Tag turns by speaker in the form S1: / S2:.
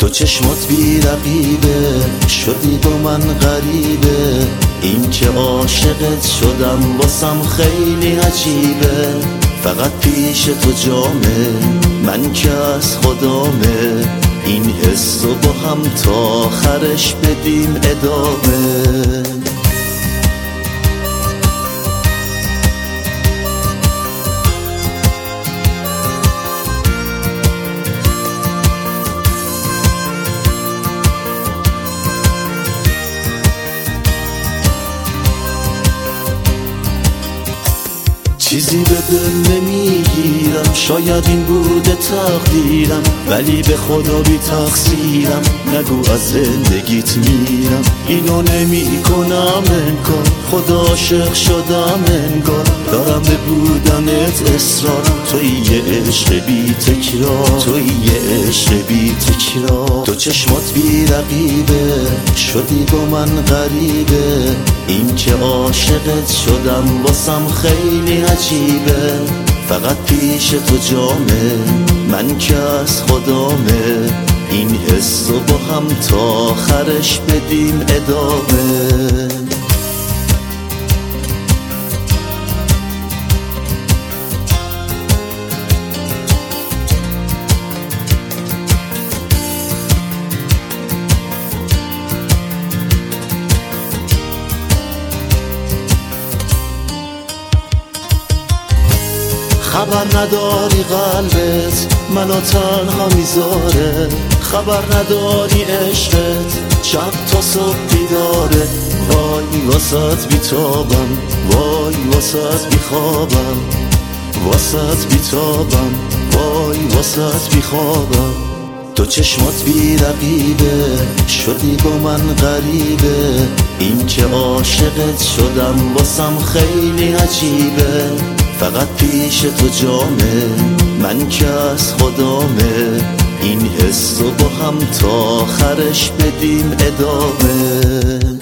S1: تو چشمات بی رقیبه، شدی با من غریبه. این که عاشقت شدم واسم خیلی عجیبه. فقط پیش تو جامه، من که از خدامه. این حس رو با هم تا آخرش بدیم ادامه. چیزی به دل نمیگیرم، شاید این بوده تقدیرم، ولی به خدا بی تقصیرم. نگو از زندگیت میرم، اینو نمی کنم انکار. خدا عاشق شدم انگار، دارم به بودنت اصرار. توی یه عشق بی تکرار، توی یه عشق بی تکرار. تو چشمات بی رقیبه، شدی با من غریبه. این که عاشقت شدم واسم خیلی عجیبه. فقط پیش تو جامه، من که از خدامه. این حس رو با هم تا آخرش بدیم ادامه. خبر نداری قلبت منو تنها میذاره، خبر نداری عشقت شب تا صبح بیداره. وای واسط بیتابم، وای واسط بیخوابم، واسط بیتابم، وای واسط بیخوابم. تو چشمات بی رقیبه، شدی با من غریبه. این که عاشقت شدم واسم خیلی عجیبه. فقط پیش تو جامه، من که از خدامه. این حس رو با هم تا آخرش بدیم ادامه.